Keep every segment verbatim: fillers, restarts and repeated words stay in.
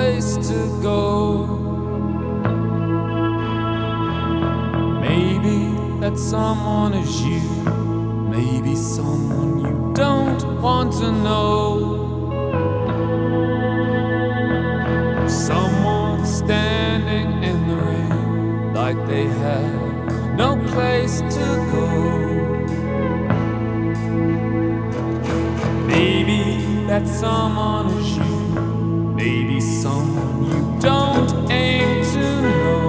place to go. Maybe that someone is you, maybe someone you don't want to know. Someone standing in the rain like they have no place to go. Maybe that someone is you, maybe someone you don't aim to know.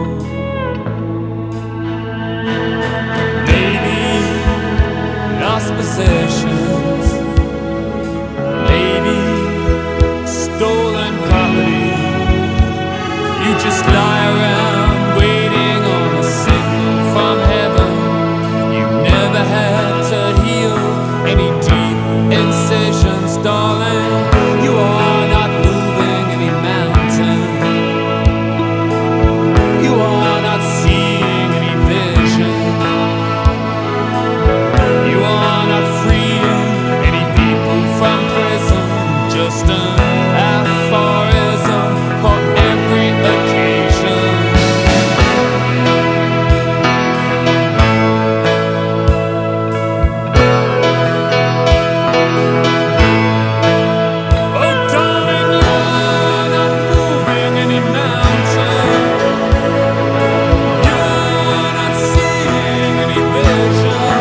Maybe lost possessions, maybe stolen property. You just lie around waiting on a signal from heaven. You never had to heal any deep incisions, darling. You are not moving any mountain. You are not seeing any vision. You are not freeing any people from prison. Just an aphorism for every occasion. Oh darling, you are not moving any mountain. You are not seeing any vision.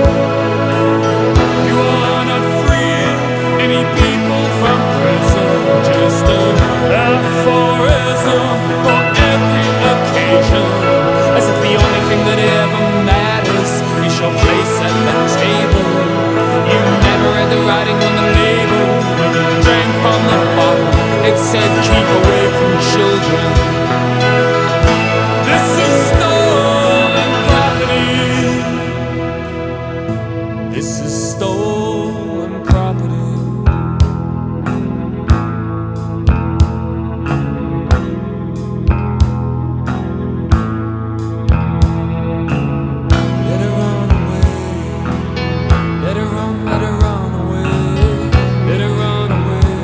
You are not freeing any people from prison. Just an aphorism for every occasion. As if the only thing that ever matters is your place at the table. You never read the writing on the label. When you drank from the bottle, it said keep away from children. This is stolen property. This is stolen property. Let her run away. Let her run, let her run away. Let her run away.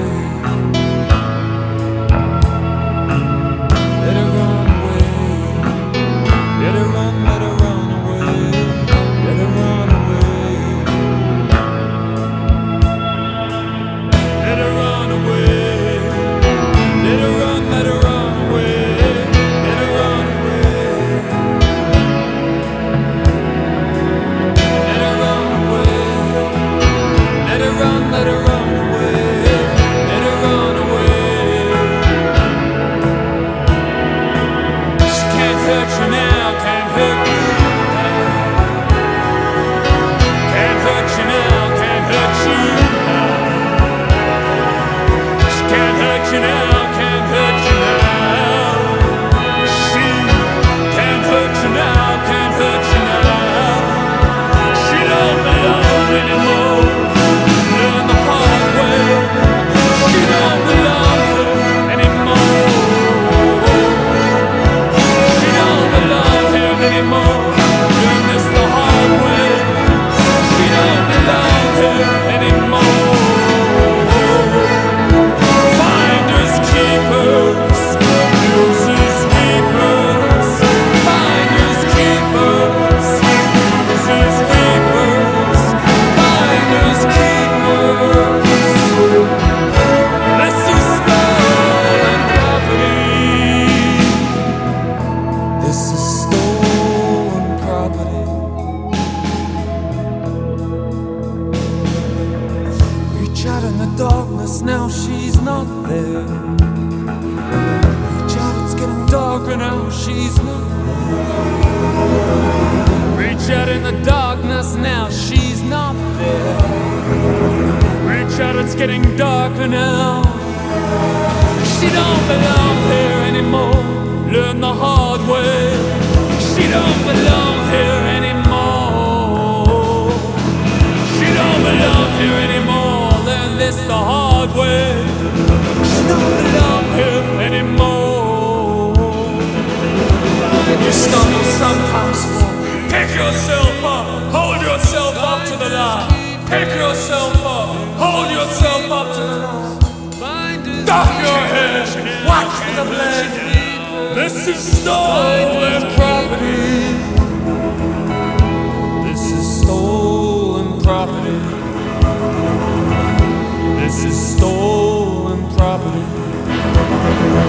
Let her run away. Let her run, let her run away. Let her run away. Let her run away. Let her run, let her run away. Let her run away. Let her run away. Let her run, let her run away. Let her run away. She can't hurt you now, can't hurt you now. Can't hurt you now, can't hurt you now. She can't hurt you now, can't hurt you now. She can't hurt you now, can't hurt you now. She don't belong anymore. Learn the hard way. She don't belong here anymore. She don't belong here anymore. Learn this the hard way. She don't belong here anymore. Finders keepers, losers weepers. Finders keepers, losers weepers. Finders keepers. This is stolen property. This is stolen property. Reach out in the darkness, now she's not there. Reach out, it's getting darker now, she's not there. Reach out in the darkness, now she's not there. Reach out, it's getting darker now. She don't belong here anymore. Learn the hard way. She don't belong here anymore. She don't belong here anymore. Learn this the hard way. She don't belong here anymore. You stumble sometimes, pick yourself up, hold yourself up to the light. Pick yourself up, hold yourself up to the light. Duck your head. Watch for the blood. This is stolen property. This is stolen property. This is stolen property.